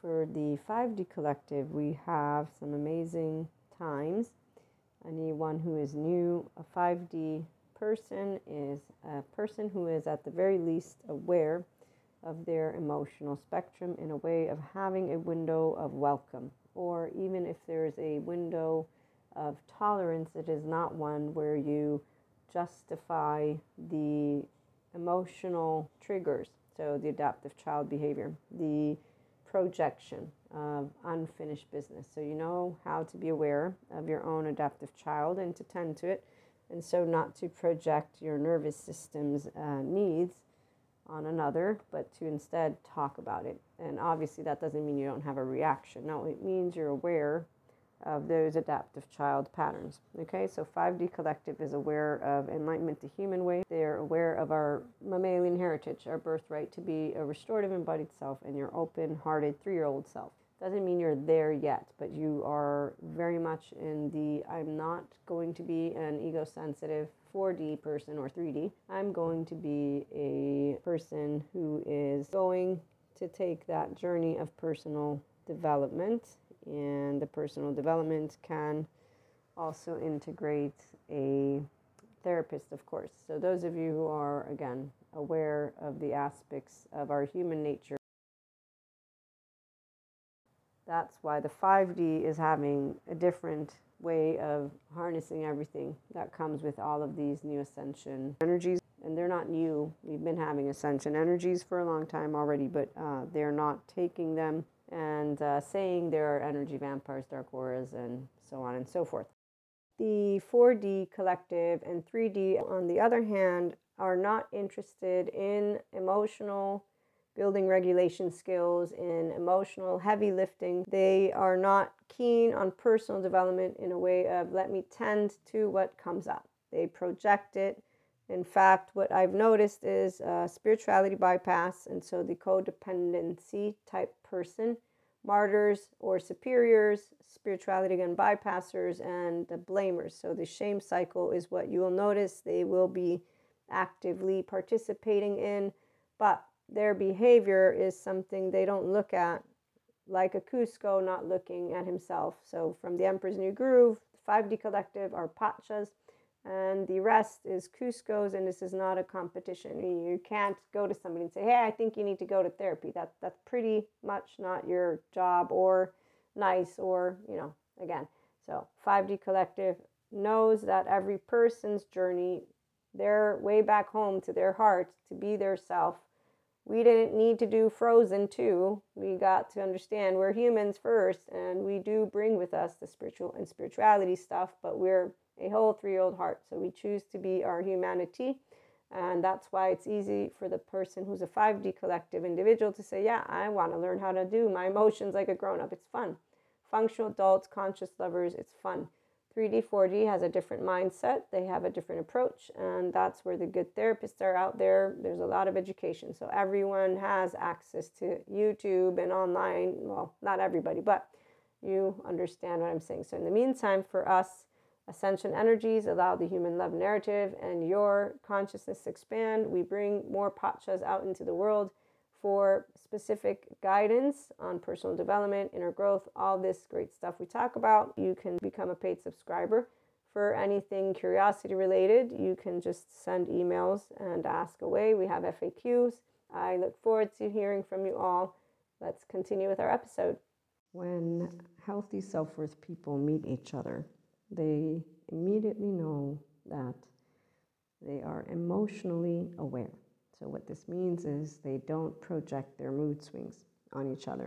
for the 5D collective, we have some amazing times. Anyone who is new, a 5D person is a person who is at the very least aware of their emotional spectrum in a way of having a window of welcome, or even if there's a window of tolerance, it is not one where you justify the emotional triggers. So the adaptive child behavior, the projection of unfinished business. So you know how to be aware of your own adaptive child and to tend to it, and so not to project your nervous system's needs on another, but to instead talk about it. And obviously that doesn't mean you don't have a reaction. No, it means you're aware of those adaptive child patterns. Okay, so 5D collective is aware of enlightenment the human way. They're aware of our mammalian heritage, our birthright to be a restorative embodied self and your open-hearted 3-year-old self. Doesn't mean you're there yet, but you are very much in the I'm not going to be an ego-sensitive 4D person or 3D. I'm going to be a person who is going to take that journey of personal development, and the personal development can also integrate a therapist, of course. So those of you who are, again, aware of the aspects of our human nature, that's why the 5D is having a different way of harnessing everything that comes with all of these new ascension energies. And they're not new. We've been having ascension energies for a long time already, but they're not taking them and saying there are energy vampires, dark auras, and so on and so forth. The 4D collective and 3D, on the other hand, are not interested in emotional building regulation skills, in emotional heavy lifting. They are not keen on personal development in a way of let me tend to what comes up. They project it. In fact, what I've noticed is spirituality bypass, and so the codependency type person, martyrs or superiors, spirituality again bypassers, and the blamers. So the shame cycle is what you will notice they will be actively participating in, but their behavior is something they don't look at, like a Cusco not looking at himself. So from the Emperor's New Groove, the 5D collective are Pachas, and the rest is Cuscos, and this is not a competition. You can't go to somebody and say, hey, I think you need to go to therapy. That's pretty much not your job or nice or, again. So 5D collective knows that every person's journey, their way back home to their heart, to be their self. We didn't need to do Frozen 2. We got to understand we're humans first, and we do bring with us the spiritual and spirituality stuff, but we're a whole 3-year-old heart. So we choose to be our humanity, and that's why it's easy for the person who's a 5D collective individual to say, yeah, I want to learn how to do my emotions like a grown-up. It's fun. Functional adults, conscious lovers, it's fun. 3D, 4D has a different mindset. They have a different approach, and that's where the good therapists are out there. There's a lot of education. So everyone has access to YouTube and online. Well, not everybody, but you understand what I'm saying. So in the meantime, for us, ascension energies allow the human love narrative and your consciousness to expand. We bring more Pachas out into the world for specific guidance on personal development, inner growth, all this great stuff we talk about. You can become a paid subscriber for anything curiosity related. You can just send emails and ask away. We have FAQs. I look forward to hearing from you all. Let's continue with our episode. When healthy self-worth people meet each other, they immediately know that they are emotionally aware. So what this means is they don't project their mood swings on each other.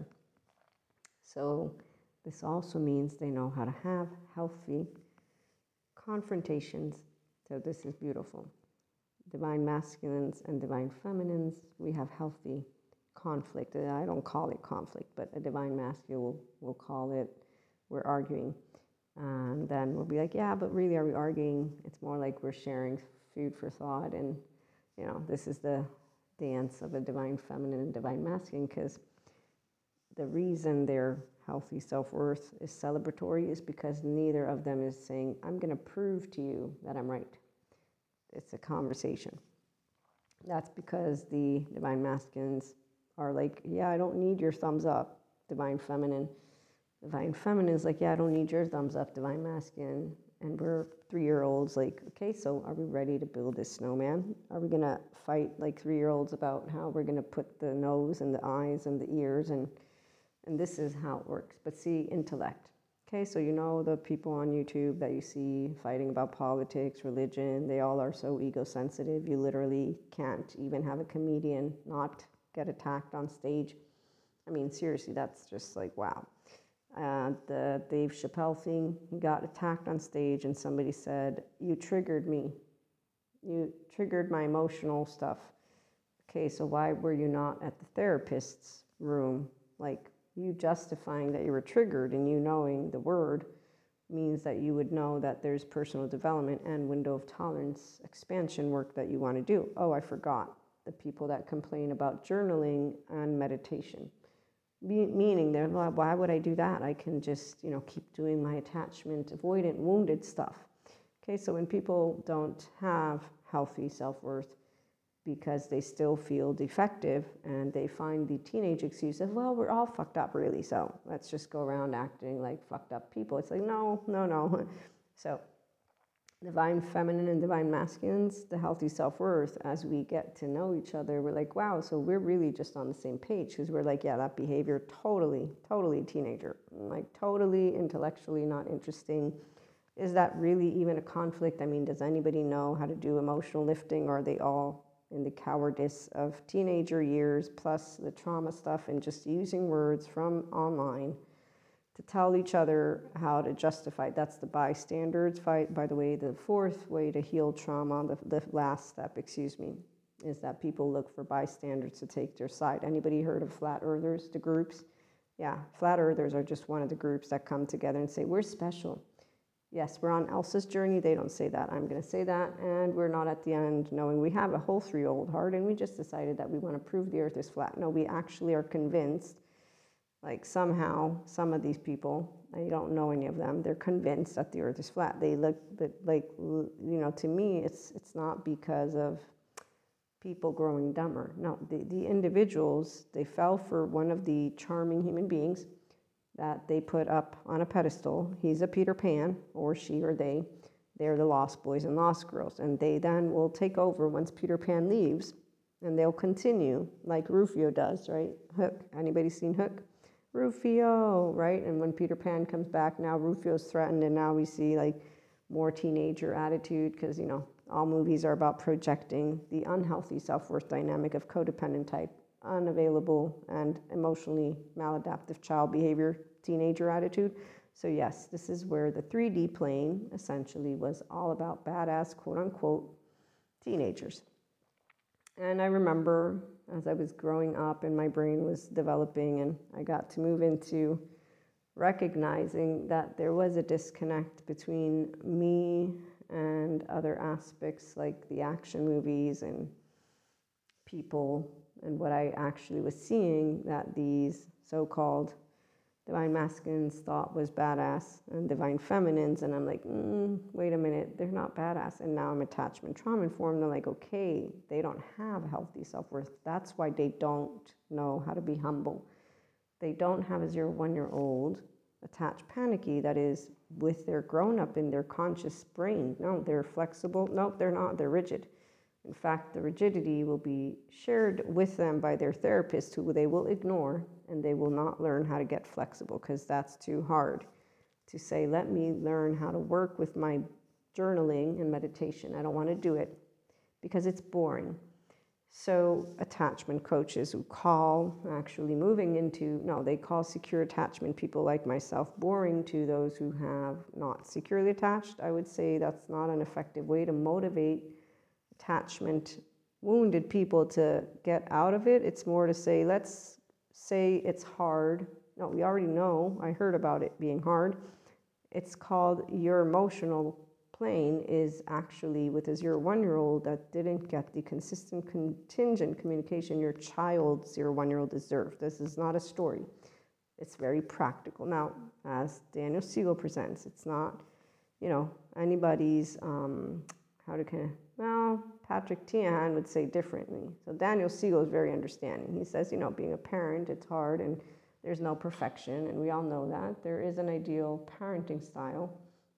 So this also means they know how to have healthy confrontations. So this is beautiful. Divine masculines and divine feminines, we have healthy conflict. I don't call it conflict, but a divine masculine will call it, we're arguing. And then we'll be like, yeah, but really, are we arguing? It's more like we're sharing food for thought. And, this is the dance of a divine feminine and divine masculine, because the reason their healthy self-worth is celebratory is because neither of them is saying, I'm going to prove to you that I'm right. It's a conversation. That's because the divine masculines are like, yeah, I don't need your thumbs up. divine feminine. Divine feminine is like, yeah, I don't need your thumbs up, divine masculine. And we're 3-year-olds, like, okay, so are we ready to build this snowman? Are we gonna fight like 3-year-olds about how we're gonna put the nose and the eyes and the ears, and this is how it works. But see, intellect. Okay, so you know the people on YouTube that you see fighting about politics, religion, they all are so ego sensitive. You literally can't even have a comedian not get attacked on stage. I mean, seriously, that's just like, wow. The Dave Chappelle thing, he got attacked on stage and somebody said, you triggered me. You triggered my emotional stuff. Okay, so why were you not at the therapist's room? Like, you justifying that you were triggered and you knowing the word means that you would know that there's personal development and window of tolerance expansion work that you want to do. Oh, I forgot. The people that complain about journaling and meditation. Meaning, they're like, why would I do that? I can just, keep doing my attachment, avoidant, wounded stuff. Okay, so when people don't have healthy self-worth because they still feel defective and they find the teenage excuse of, well, we're all fucked up, really, so let's just go around acting like fucked up people. It's like, no. So divine feminine and divine masculines, the healthy self-worth, as we get to know each other, we're like, wow, so we're really just on the same page, because we're like, yeah, that behavior, totally teenager, like totally intellectually not interesting. Is that really even a conflict? I mean, does anybody know how to do emotional lifting, or are they all in the cowardice of teenager years plus the trauma stuff and just using words from online to tell each other how to justify? That's the bystanders fight. By the way, the fourth way to heal trauma, the last step, is that people look for bystanders to take their side. Anybody heard of flat earthers, the groups? Yeah, flat earthers are just one of the groups that come together and say, we're special. Yes, we're on Elsa's journey. They don't say that. I'm going to say that. And we're not at the end knowing we have a whole 3-year-old heart and we just decided that we want to prove the earth is flat. No, we actually are convinced. Like, somehow, some of these people, I don't know any of them, they're convinced that the earth is flat. They look like, to me, it's not because of people growing dumber. No, the individuals, they fell for one of the charming human beings that they put up on a pedestal. He's a Peter Pan, or she or they. They're the lost boys and lost girls. And they then will take over once Peter Pan leaves, and they'll continue like Rufio does, right? Hook. Anybody seen Hook? Rufio, right? And when Peter Pan comes back, now Rufio's threatened, and now we see like more teenager attitude, because all movies are about projecting the unhealthy self-worth dynamic of codependent type, unavailable and emotionally maladaptive child behavior, teenager attitude. So yes, this is where the 3D plane essentially was all about badass, quote unquote, teenagers. And I remember as I was growing up and my brain was developing, and I got to move into recognizing that there was a disconnect between me and other aspects like the action movies and people, and what I actually was seeing that these so-called divine masculines thought was badass and divine feminines, and I'm like, wait a minute, they're not badass. And now I'm attachment trauma informed. They're like, okay, they don't have healthy self-worth. That's why they don't know how to be humble. They don't have a 0-1-year-old attached panicky that is with their grown-up in their conscious brain. No, they're flexible. No, they're not. They're rigid. In fact, the rigidity will be shared with them by their therapist, who they will ignore, and they will not learn how to get flexible, because that's too hard to say, let me learn how to work with my journaling and meditation. I don't want to do it because it's boring. So attachment coaches who call actually moving into, they call secure attachment people like myself boring to those who have not securely attached. I would say that's not an effective way to motivate attachment wounded people to get out of it. It's more to say, let's say it's hard. No, we already know. I heard about it being hard. It's called your emotional plane is actually with a 0-1-year-old that didn't get the consistent contingent communication your child 0-1-year-old deserved. This is not a story. It's very practical. Now, as Daniel Siegel presents, it's not, anybody's, Patrick Tiahan would say differently. So Daniel Siegel is very understanding. He says, being a parent, it's hard, and There's no perfection, and we all know that. There is an ideal parenting style,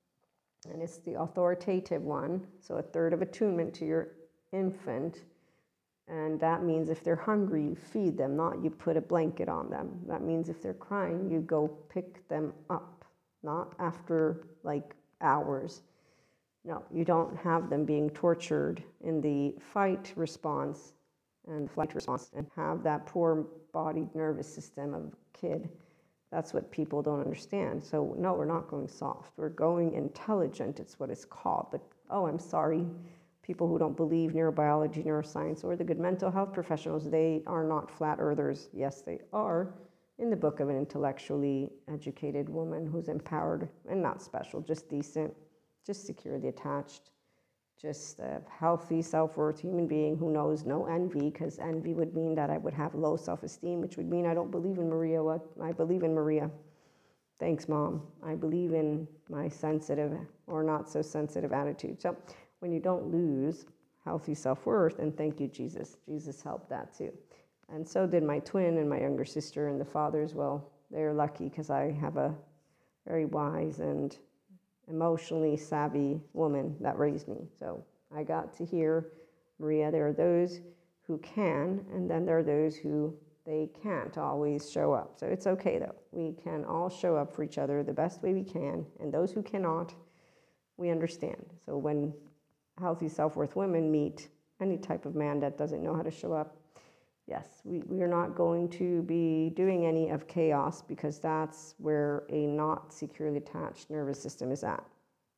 and it's the authoritative one. So a third of attunement to your infant. And that means if they're hungry, you feed them, not you put a blanket on them. That means if they're crying, you go pick them up, not after like hours. No, you don't have them being tortured in the fight response and flight response and have that poor bodied nervous system of a kid. That's what people don't understand. So no, we're not going soft. We're going intelligent. It's what it's called. But, oh, I'm sorry. People who don't believe neurobiology, neuroscience, or the good mental health professionals, they are not flat earthers. Yes, they are in the book of an intellectually educated woman who's empowered and not special, just decent, just securely attached, just a healthy, self-worth human being who knows no envy, because envy would mean that I would have low self-esteem, which would mean I don't believe in Maria. What? I believe in Maria. Thanks, Mom. I believe in my sensitive or not so sensitive attitude. So when you don't lose healthy self-worth, and thank you, Jesus. Jesus helped that too. And so did my twin and my younger sister, and the fathers. Well, they're lucky because I have a very wise and emotionally savvy woman that raised me. So I got to hear, Maria, there are those who can, and then there are those who they can't always show up. So it's okay though. We can all show up for each other the best way we can, and those who cannot, we understand. So when healthy self-worth women meet any type of man that doesn't know how to show up, yes, we are not going to be doing any of chaos, because that's where a not securely attached nervous system is at.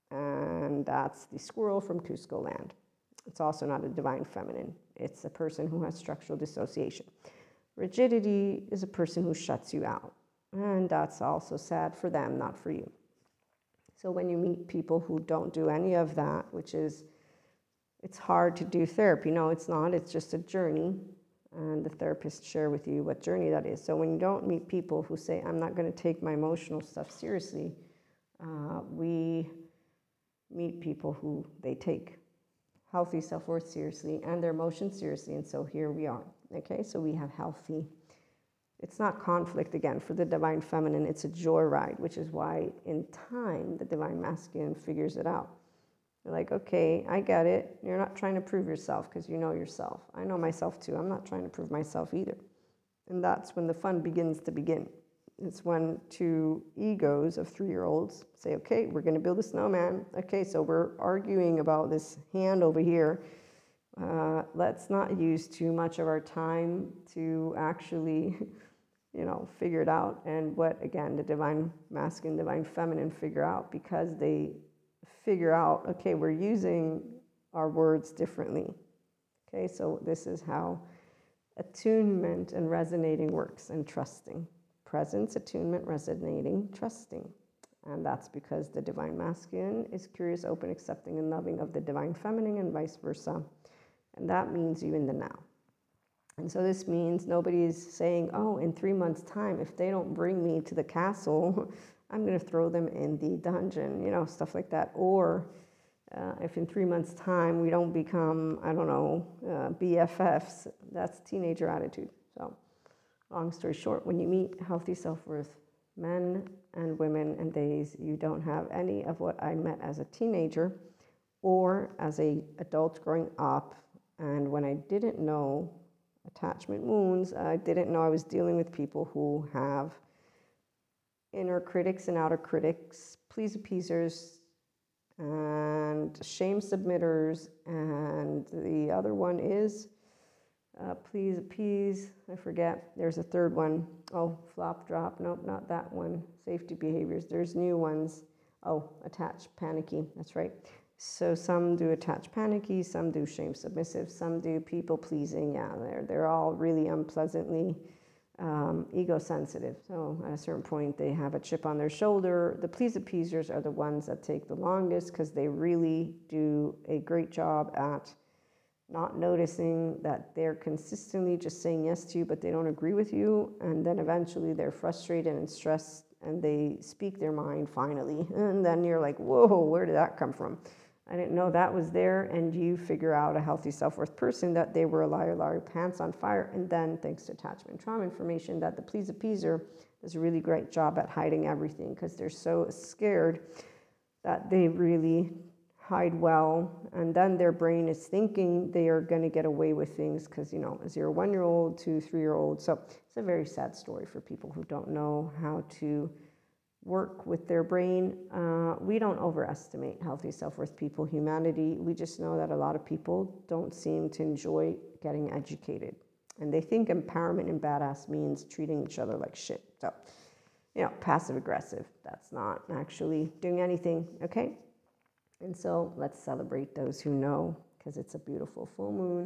And that's the squirrel from Cusco land. It's also not a divine feminine. It's a person who has structural dissociation. Rigidity is a person who shuts you out. And that's also sad for them, not for you. So when you meet people who don't do any of that, which is, it's hard to do therapy. No, it's not. It's just a journey. And the therapists share with you what journey that is. So when you don't meet people who say, I'm not going to take my emotional stuff seriously, we meet people who they take healthy self-worth seriously and their emotions seriously. And so here we are. Okay, so we have healthy. It's not conflict again. For the divine feminine, it's a joyride, which is why in time the divine masculine figures it out. You're like, okay, I get it. You're not trying to prove yourself because you know yourself. I know myself too. I'm not trying to prove myself either. And that's when the fun begins to begin. It's when two egos of 3-year-olds say, okay, we're going to build a snowman. Okay, so we're arguing about this hand over here. Let's not use too much of our time to actually, figure it out. And what, again, the divine masculine, divine feminine figure out, because they figure out, okay, we're using our words differently. Okay, so this is how attunement and resonating works, and trusting. Presence, attunement, resonating, trusting. And that's because the divine masculine is curious, open, accepting, and loving of the divine feminine, and vice versa. And that means you in the now. And so this means nobody's saying, oh, in 3 months' time, if they don't bring me to the castle, I'm going to throw them in the dungeon, stuff like that. Or if in 3 months' time we don't become, BFFs, that's teenager attitude. So long story short, when you meet healthy self-worth men and women and days, you don't have any of what I met as a teenager or as an adult growing up. And when I didn't know attachment wounds, I didn't know I was dealing with people who have inner critics and outer critics, please appeasers, and shame submitters, and the other one is please appease. I forget. There's a third one. Oh, flop drop. Nope, not that one. Safety behaviors. There's new ones. Oh, attached panicky. That's right. So some do attached panicky, some do shame submissive, some do people pleasing. Yeah, they're all really unpleasantly ego sensitive. So at a certain point they have a chip on their shoulder. The please appeasers are the ones that take the longest, because they really do a great job at not noticing that they're consistently just saying yes to you, but they don't agree with you. And then eventually they're frustrated and stressed and they speak their mind finally. And then you're like, whoa, where did that come from? I didn't know that was there. And you figure out, a healthy self-worth person, that they were a liar, pants on fire. And then, thanks to attachment trauma information, that the please appeaser does a really great job at hiding everything because they're so scared that they really hide well. And then their brain is thinking they are going to get away with things because, you know, a 0 1-year-old to 3-year-old. So it's a very sad story for people who don't know how to work with their brain. We don't overestimate healthy self-worth people, humanity. We just know that a lot of people don't seem to enjoy getting educated. And they think empowerment and badass means treating each other like shit. So, you know, passive aggressive. That's not actually doing anything, okay? And so let's celebrate those who know, because it's a beautiful full moon.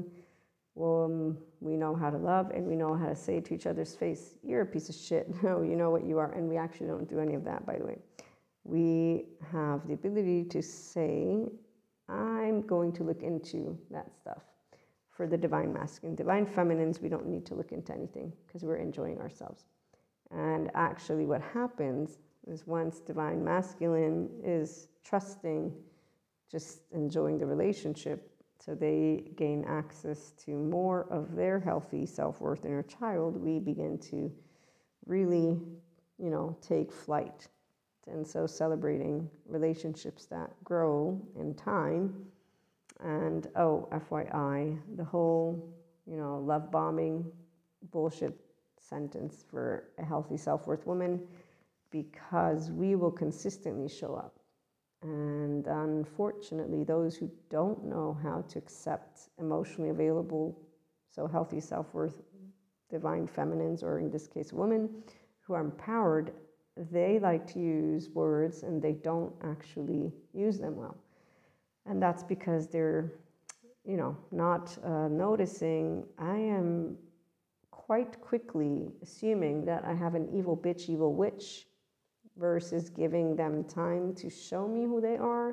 We know how to love, and we know how to say to each other's face, you're a piece of shit. No, you know what you are. And we actually don't do any of that, by the way. We have the ability to say, I'm going to look into that stuff. For the divine masculine, divine feminines, we don't need to look into anything because we're enjoying ourselves. And actually what happens is once divine masculine is trusting, just enjoying the relationship, so they gain access to more of their healthy self-worth inner child, we begin to really, you know, take flight. And so celebrating relationships that grow in time. And oh, FYI, the whole, you know, love bombing bullshit sentence for a healthy self-worth woman, because we will consistently show up. And unfortunately, those who don't know how to accept emotionally available, so healthy self-worth, divine feminines, or in this case, women who are empowered, they like to use words and they don't actually use them well. And that's because they're, you know, not noticing. I am quite quickly assuming that I have an evil bitch, evil witch, versus giving them time to show me who they are.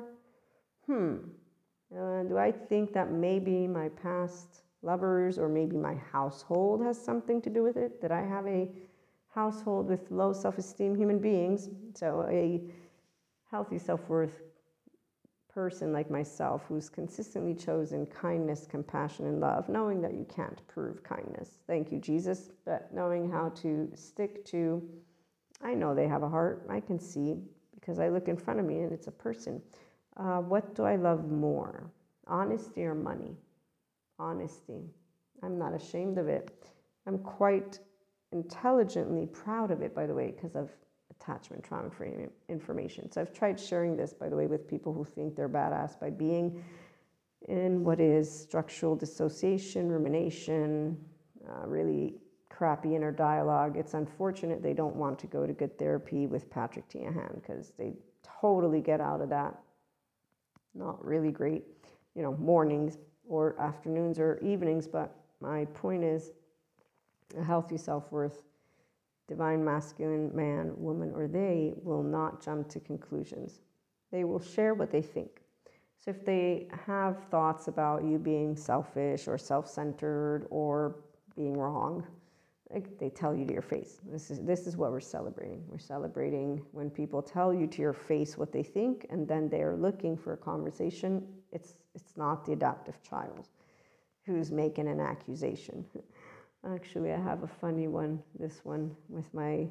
Do I think that maybe my past lovers or maybe my household has something to do with it? That I have a household with low self-esteem human beings, so a healthy self-worth person like myself who's consistently chosen kindness, compassion, and love, knowing that you can't prove kindness. Thank you, Jesus. But knowing how to stick to, I know they have a heart. I can see because I look in front of me and it's a person. What do I love more? Honesty or money? Honesty. I'm not ashamed of it. I'm quite intelligently proud of it, by the way, because of attachment trauma free information. So I've tried sharing this, by the way, with people who think they're badass by being in what is structural dissociation, rumination, really crappy inner dialogue. It's unfortunate they don't want to go to good therapy with Patrick Tiahan because they totally get out of that. Not really great, you know, mornings or afternoons or evenings. But my point is, a healthy self-worth, divine masculine man, woman, or they will not jump to conclusions. They will share what they think. So if they have thoughts about you being selfish or self-centered or being wrong, they tell you to your face. This is what we're celebrating. We're celebrating when people tell you to your face what they think, and then they're looking for a conversation. It's not the adaptive child who's making an accusation. Actually, I have a funny one, this one with my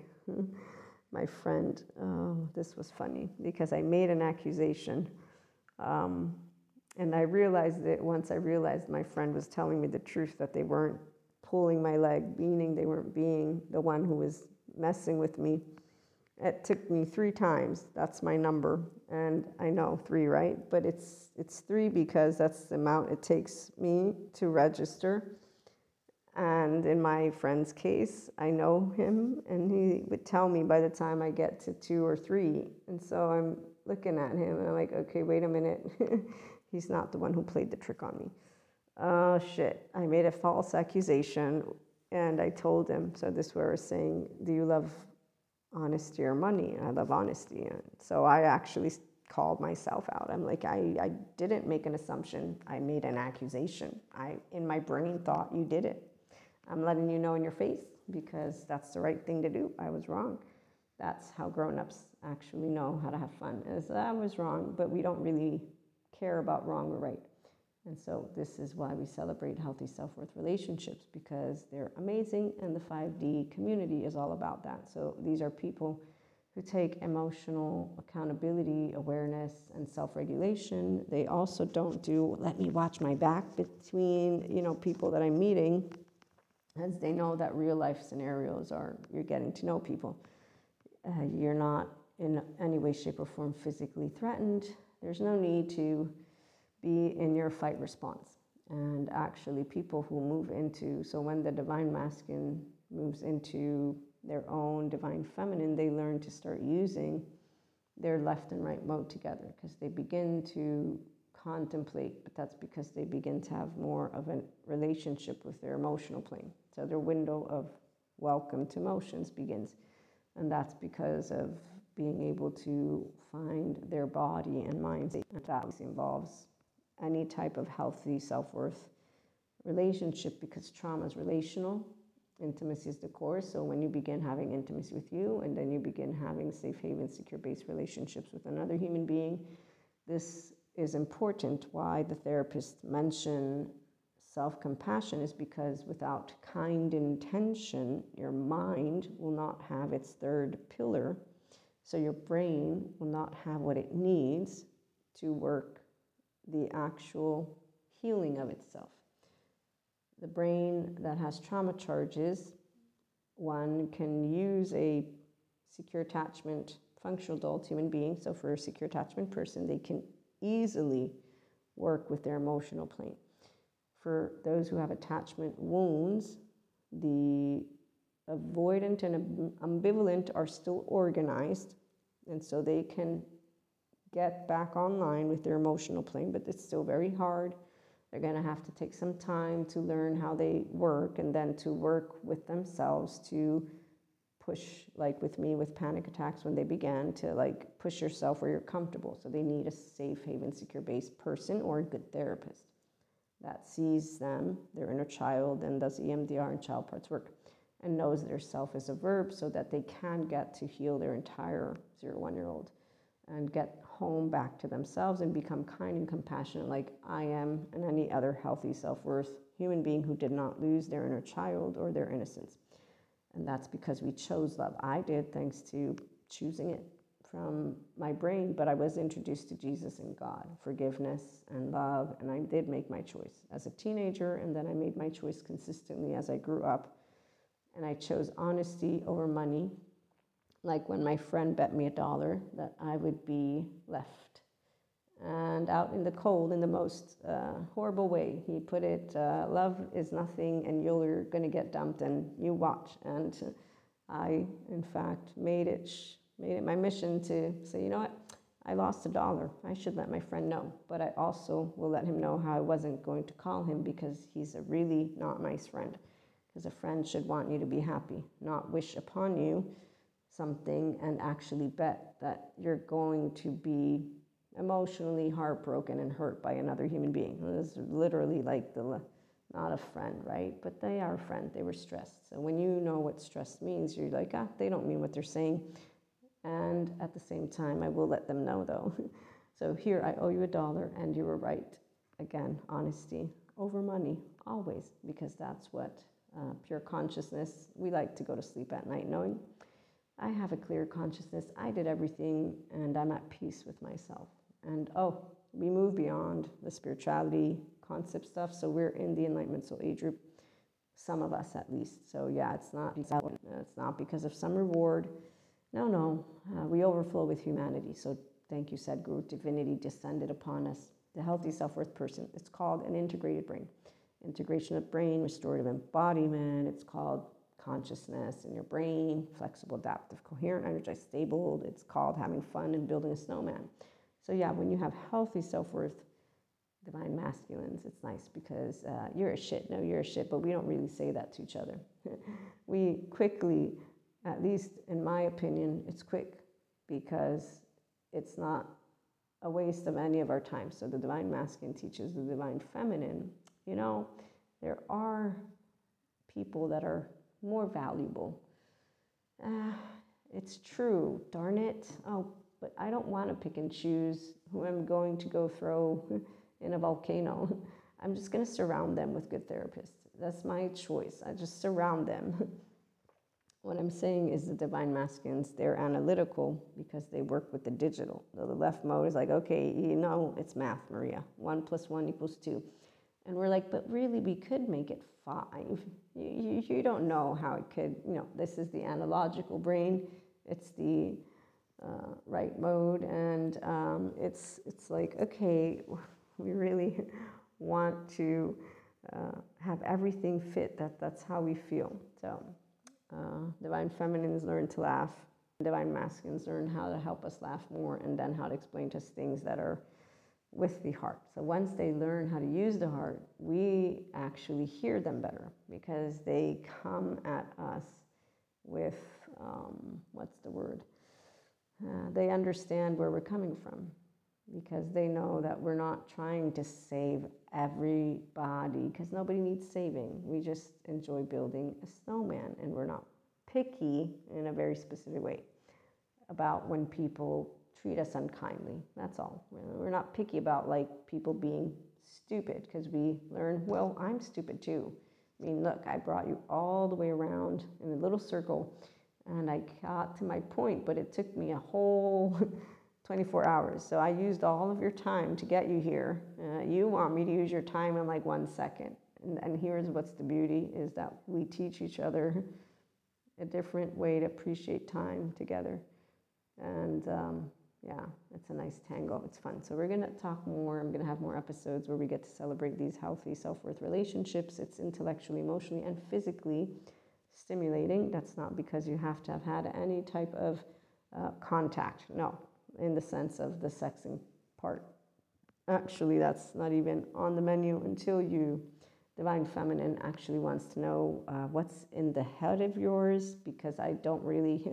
friend. Oh, this was funny because I made an accusation. And I realized it once I realized my friend was telling me the truth, that they weren't pulling my leg, meaning they weren't being the one who was messing with me. It took me 3 times. That's my number. And I know 3, right? But it's 3 because that's the amount it takes me to register. And in my friend's case, I know him, and he would tell me by the time I get to 2 or 3. And so I'm looking at him, and I'm like, okay, wait a minute. He's not the one who played the trick on me. Oh, shit. I made a false accusation, and I told him, so this is where I was saying, do you love honesty or money? I love honesty. And so I actually called myself out. I'm like, I didn't make an assumption. I made an accusation. In my brain, thought you did it. I'm letting you know in your face because that's the right thing to do. I was wrong. That's how grown-ups actually know how to have fun, is I was wrong, but we don't really care about wrong or right. And so this is why we celebrate healthy self-worth relationships, because they're amazing, and the 5D community is all about that. So these are people who take emotional accountability, awareness, and self-regulation. They also don't do, let me watch my back between, people that I'm meeting, as they know that real life scenarios are, you're getting to know people. You're not in any way, shape, or form physically threatened. There's no need to be in your fight response. And actually people who move into, so when the divine masculine moves into their own divine feminine, they learn to start using their left and right mode together, because they begin to contemplate, but that's because they begin to have more of a relationship with their emotional plane. So their window of welcome to emotions begins. And that's because of being able to find their body and mind state. And that involves any type of healthy self-worth relationship, because trauma is relational, intimacy is the core. So when you begin having intimacy with you, and then you begin having safe haven, secure-based relationships with another human being, this is important. Why the therapists mention self-compassion is because without kind intention, your mind will not have its third pillar. So your brain will not have what it needs to work the actual healing of itself. The brain that has trauma charges, one can use a secure attachment functional adult human being. So for a secure attachment person, they can easily work with their emotional plane. For those who have attachment wounds, the avoidant and ambivalent are still organized, and so they can get back online with their emotional plane, but it's still very hard. They're going to have to take some time to learn how they work, and then to work with themselves to push, like with me with panic attacks when they began, to like push yourself where you're comfortable. So they need a safe haven, secure based person or a good therapist that sees them, their inner child, and does EMDR and child parts work, and knows their self is a verb, so that they can get to heal their entire 0-1-year-old and get home back to themselves and become kind and compassionate like I am and any other healthy self-worth human being who did not lose their inner child or their innocence. And that's because we chose love. I did, thanks to choosing it from my brain, but I was introduced to Jesus and God, forgiveness and love, and I did make my choice as a teenager, and then I made my choice consistently as I grew up, and I chose honesty over money. Like when my friend bet me $1 that I would be left and out in the cold in the most horrible way. He put it, love is nothing and you're going to get dumped and you watch. And I, in fact, made it my mission to say, you know what, I lost $1. I should let my friend know. But I also will let him know how I wasn't going to call him, because he's a really not nice friend. Because a friend should want you to be happy, not wish upon you something and actually bet that you're going to be emotionally heartbroken and hurt by another human being. It's literally like not a friend, right? But they are a friend. They were stressed. So when you know what stress means, you're like, they don't mean what they're saying. And at the same time, I will let them know though. So here, I owe you $1 and you were right. Again, honesty over money, always, because that's what pure consciousness, we like to go to sleep at night knowing I have a clear consciousness. I did everything and I'm at peace with myself. And we move beyond the spirituality concept stuff. So we're in the Enlightenment Soul Age group, some of us at least. So yeah, it's not because of some reward. No, we overflow with humanity. So thank you, Sadhguru. Divinity descended upon us. The healthy self-worth person. It's called an integrated brain. Integration of brain, restorative embodiment. It's called consciousness in your brain, flexible, adaptive, coherent, energized, stable. It's called having fun and building a snowman. So yeah, when you have healthy self-worth, divine masculines, it's nice because you're a shit. No, you're a shit, but we don't really say that to each other. We quickly, at least in my opinion, it's quick because it's not a waste of any of our time. So the divine masculine teaches the divine feminine. There are people that are more valuable. It's true, darn it. But I don't want to pick and choose who I'm going to go throw in a volcano. I'm just going to surround them with good therapists. That's my choice. I just surround them. What I'm saying is the divine masculines, they're analytical because they work with the digital. The left mode is like, okay, it's math, Maria. 1 + 1 = 2. And we're like, but really, we could make it 5. You don't know how it could, this is the analogical brain. It's the right mode. And it's like, okay, we really want to have everything fit. That's how we feel. So divine feminines learn to laugh. Divine masculines learn how to help us laugh more, and then how to explain to us things that are with the heart. So once they learn how to use the heart, we actually hear them better, because they come at us with, they understand where we're coming from, because they know that we're not trying to save everybody, because nobody needs saving. We just enjoy building a snowman, and we're not picky in a very specific way about when people treat us unkindly. That's all. We're not picky about people being stupid, because we learn, well, I'm stupid too. I mean, look, I brought you all the way around in a little circle, and I got to my point, but it took me a whole 24 hours. So I used all of your time to get you here. You want me to use your time in 1 second. And here's what's the beauty, is that we teach each other a different way to appreciate time together. And it's a nice tango. It's fun. So we're going to talk more. I'm going to have more episodes where we get to celebrate these healthy self-worth relationships. It's intellectually, emotionally, and physically stimulating. That's not because you have to have had any type of contact. No, in the sense of the sexing part. Actually, that's not even on the menu until divine feminine actually wants to know what's in the head of yours, because I don't really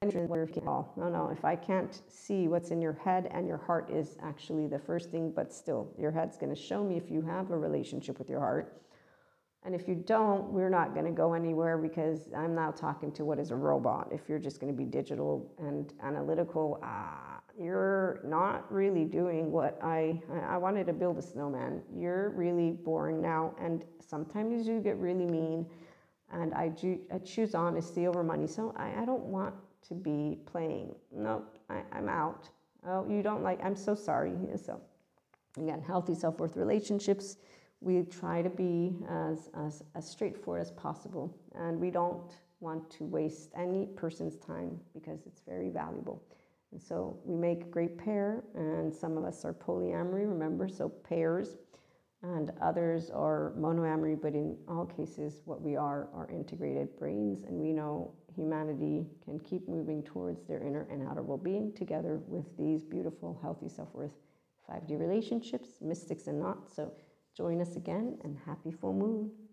no, if I can't see what's in your head, and your heart is actually the first thing, but still your head's going to show me if you have a relationship with your heart. And if you don't, we're not going to go anywhere, because I'm now talking to what is a robot. If you're just going to be digital and analytical, you're not really doing what I wanted to build a snowman. You're really boring now, and sometimes you get really mean, and I choose honesty over money. So I don't want to be playing. Nope, I'm out. Oh, you don't like, I'm so sorry. So again, healthy self-worth relationships, we try to be as straightforward as possible, and we don't want to waste any person's time, because it's very valuable. And so we make a great pair, and some of us are polyamory, remember, so pairs, and others are monoamory, but in all cases, what we are integrated brains, and we know humanity can keep moving towards their inner and outer well-being together with these beautiful, healthy self-worth 5D relationships, mystics and not. So join us again, and happy full moon.